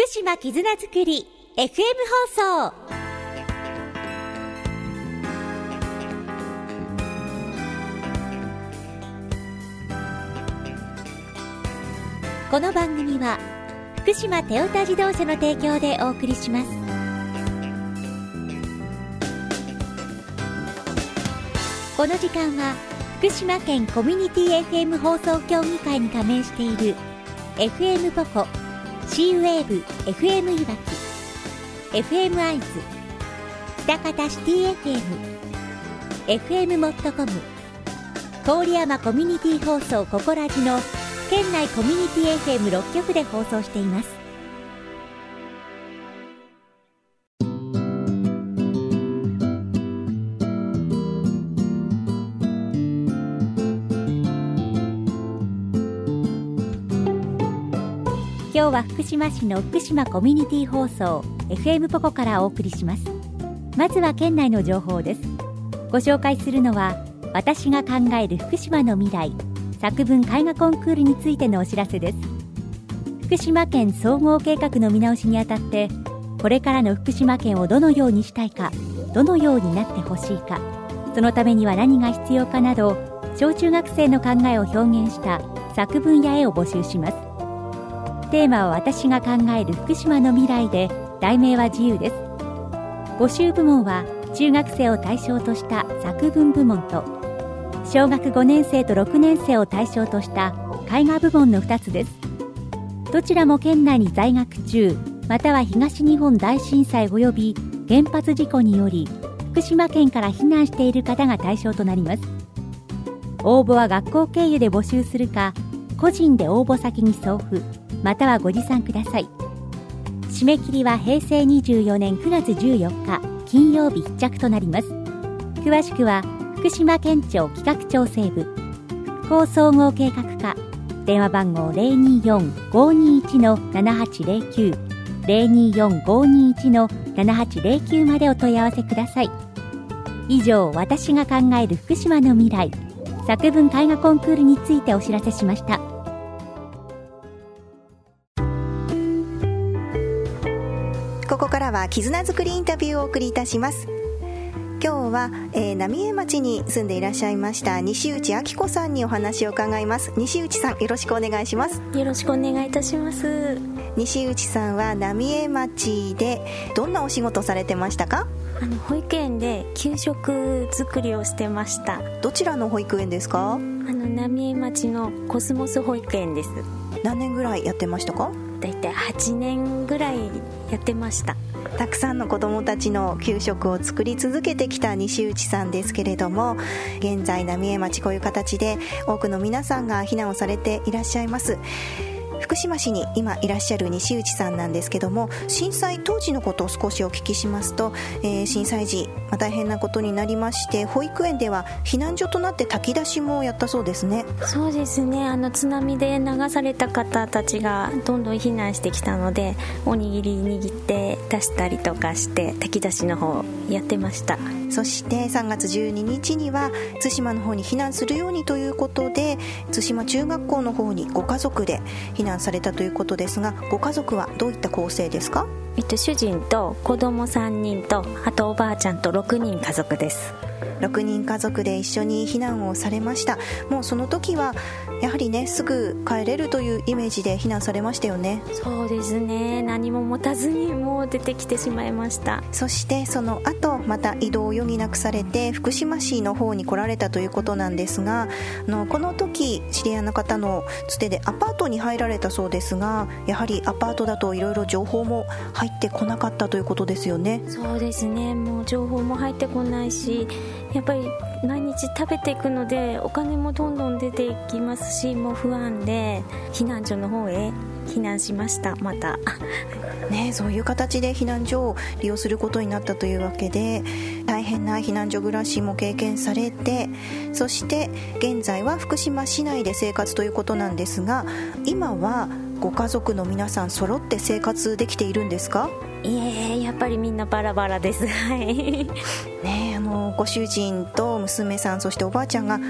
島絆づくり FM 放送。この番組は福島テオタ自動車の提供でお送りします。この時間は福島県コミュニティ FM 放送協議会に加盟している FM ポコ、シーウェーブ FM いわき、 FM アイズ、北方シティ FM、 FM モットコム、郡山コミュニティ放送ココラジの県内コミュニティ FM6 局で放送しています。今日は福島市の福島コミュニティ放送 FM ポコからお送りします。まずは県内の情報です。ご紹介するのは、私が考える福島の未来作文絵画コンクールについてのお知らせです。福島県総合計画の見直しにあたって、これからの福島県をどのようにしたいか、どのようになってほしいか、そのためには何が必要かなど、小中学生の考えを表現した作文や絵を募集します。テーマは私が考える福島の未来で、題名は自由です。募集部門は中学生を対象とした作文部門と、小学5年生と6年生を対象とした絵画部門の2つです。どちらも県内に在学中、または東日本大震災及び原発事故により福島県から避難している方が対象となります。応募は学校経由で募集するか、個人で応募先に送付またはご持参ください。締め切りは平成24年9月14日金曜日必着となります。詳しくは福島県庁企画調整部復興総合計画課、電話番号 024-521-7809 024-521-7809 までお問い合わせください。以上、私が考える福島の未来作文絵画コンクールについてお知らせしました。 ここからは絆づくりインタビューをお送りいたします。今日は、浪江町に住んでいらっしゃいました西内明子さんにお話を伺います。西内さん、よろしくお願いします。 よろしくお願いいたします。 西内さんは浪江町でどんなお仕事されてましたか？ 保育園で給食作りをしてました。 どちらの保育園ですか？ 浪江町のコスモス保育園です。 何年ぐらいやってましたか？ だいたい8年ぐらいやってました。 たくさんの子どもたちの給食を作り続けてきた西内さんですけれども、現在浪江町こういう形で多くの皆さんが避難をされていらっしゃいます。福島市に今いらっしゃる西内さんなんですけども、震災当時のことを少しお聞きしますと、震災時、大変なことになりまして、保育園では避難所となって炊き出しもやったそうですね。 そうですね、津波で流された方たちがどんどん避難してきたので、おにぎり握って出したりとかして炊き出しの方やってました。 そして3月12日には対馬の方に避難するようにということで、対馬中学校の方にご家族で避難されたということですが、ご家族はどういった構成ですか？ 主人と子供3人と、あとおばあちゃんと6人家族です。 6人家族で一緒に避難をされました。もうその時はやはりね、すぐ帰れるというイメージで避難されましたよね。 そうですね、何も持たずにもう出てきてしまいました。 そしてその後また移動を余儀なくされて福島市の方に来られたということなんですが、この時知り合いの方のつてでアパートに入られたそうですが、やはりアパートだといろいろ情報も入ってこなかったということですよね。 そうですね、もう情報も入ってこないし、やっぱり毎日食べていくのでお金もどんどん出ていきますし、もう不安で避難所の方へ避難しました。またね、そういう形で避難所を利用することになったというわけで、大変な避難所暮らしも経験されて、そして現在は福島市内で生活ということなんですが、今はご家族の皆さん揃って生活できているんですか？ いえ、やっぱりみんなバラバラです。はいね、ご主人と娘さん、そしておばあちゃんが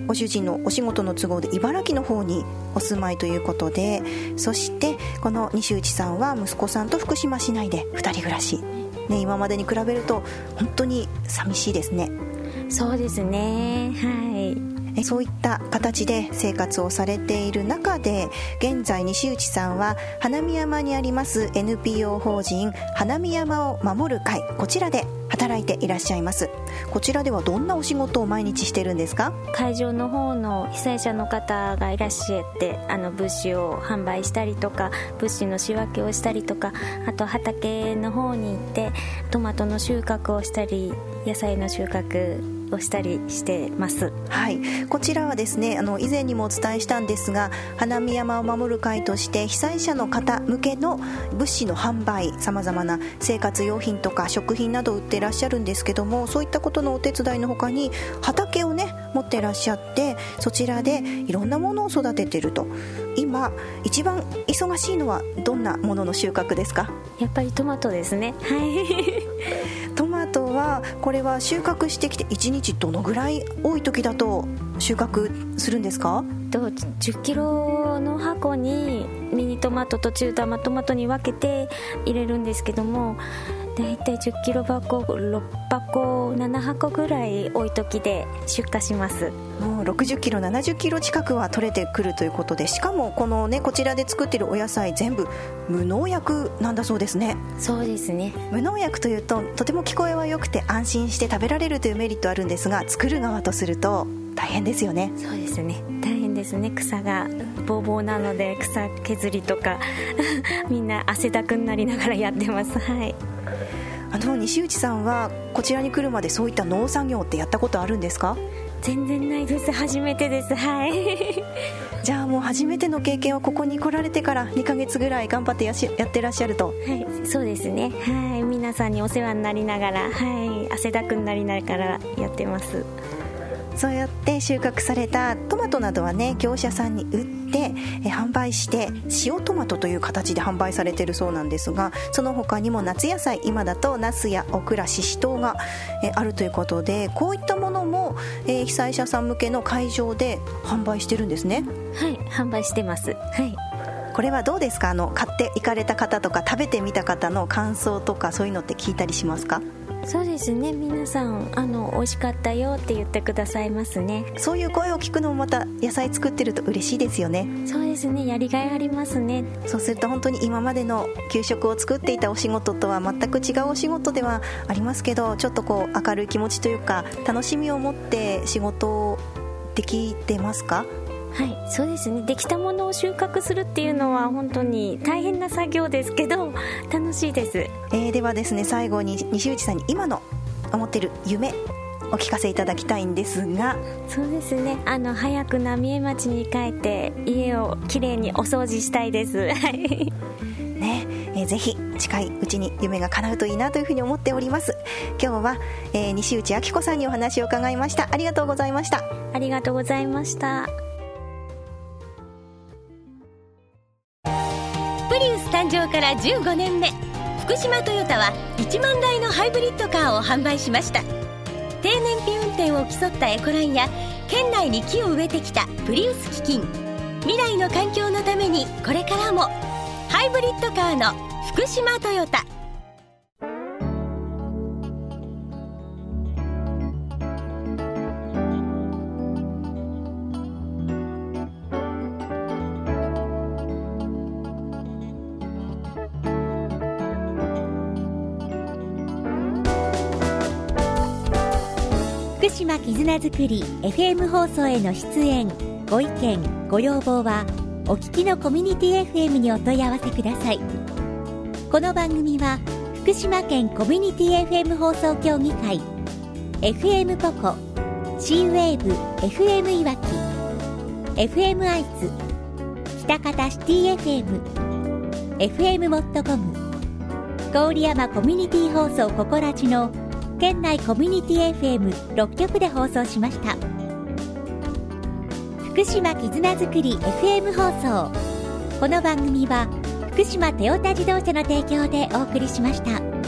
ご主人のお仕事の都合で茨城の方にお住まいということで、そしてこの西内さんは息子さんと福島市内で2人暮らし、ね、今までに比べると本当に寂しいですね。 そうですね、はい。 そういった形で生活をされている中で、現在西内さんは花見山にあります NPO 法人花見山を守る会、こちらで働いていらっしゃいます。こちらではどんなお仕事を毎日してるんですか？ 会場の方の被災者の方がいらっしゃって、物資を販売したりとか、物資の仕分けをしたりとか、あと畑の方に行ってトマトの収穫をしたり、野菜の収穫をしたりしてます。 はい、こちらはですね、以前にもお伝えしたんですが、花見山を守る会として被災者の方向けの物資の販売、さまざまな生活用品とか食品などを売っていらっしゃるんですけども、そういったことのお手伝いの他に畑をね持っていらっしゃって、そちらでいろんなものを育てていると。今一番忙しいのはどんなものの収穫ですか？ やっぱりトマトですね。はいトマトはこれは収穫してきて1日どのぐらい多い時だと収穫するんですか ？10キロの箱にミニトマトと中玉トマトに分けて入れるんですけども、だいたい10キロ箱6箱7箱ぐらい多い時で出荷します。 もう60キロ70キロ近くは取れてくるということで、しかもこのねこちらで作っているお野菜全部無農薬なんだそうですね。 そうですね。 無農薬というととても聞こえは良くて安心して食べられるというメリットあるんですが、作る側とすると大変ですよね。 そうですね、大変ですね。草がボーボーなので草削りとかみんな汗だくになりながらやってます。はい。 西内さんはこちらに来るまでそういった農作業ってやったことあるんですか？ 全然ないです。初めてです。はいじゃあもう初めての経験はここに来られてから2ヶ月ぐらい頑張ってやってらっしゃると。 はい、そうですね。はい、皆さんにお世話になりながら、はい、汗だくになりながらやってます。 そうやって収穫されたトマトなどはね、業者さんに売って販売して塩トマトという形で販売されているそうなんですが、その他にも夏野菜、今だとナスやオクラ、シシトウがあるということで、こういったものも被災者さん向けの会場で販売してるんですね。 はい、販売してます。はい。 これはどうですか？買って行かれた方とか食べてみた方の感想とかそういうのって聞いたりしますか？ そうですね、皆さん美味しかったよって言ってくださいますね。 そういう声を聞くのもまた野菜作ってると嬉しいですよね。 そうですね、やりがいありますね。 そうすると本当に今までの給食を作っていたお仕事とは全く違うお仕事ではありますけど、ちょっと明るい気持ちというか楽しみを持って仕事できてますか？ はい、そうですね。できたものを収穫するっていうのは本当に大変な作業ですけど楽しいです。 ではですね、最後に西内さんに今の思っている夢お聞かせいただきたいんですが。 そうですね、早く浪江町に帰って家をきれいにお掃除したいです。 ね、ぜひ近いうちに夢が叶うといいなというふうに思っております。今日は、西内明子さんにお話を伺いました。ありがとうございました。 ありがとうございました。 プリウス誕生から15年目、福島トヨタは1万台のハイブリッドカーを販売しました。低燃費運転を競ったエコラインや県内に木を植えてきたプリウス基金、未来の環境のためにこれからもハイブリッドカーの福島トヨタ。 福島絆づくり FM 放送への出演ご意見ご要望はお聞きのコミュニティ FM にお問い合わせください。この番組は福島県コミュニティ FM 放送協議会 FM ポコ C-WAVE FM いわき FM 愛知北方シティ FM FM モットコム郡山コミュニティ放送ココラジの県内コミュニティ FM6 局で放送しました。福島絆づくり FM 放送。この番組は福島トヨタ自動車の提供でお送りしました。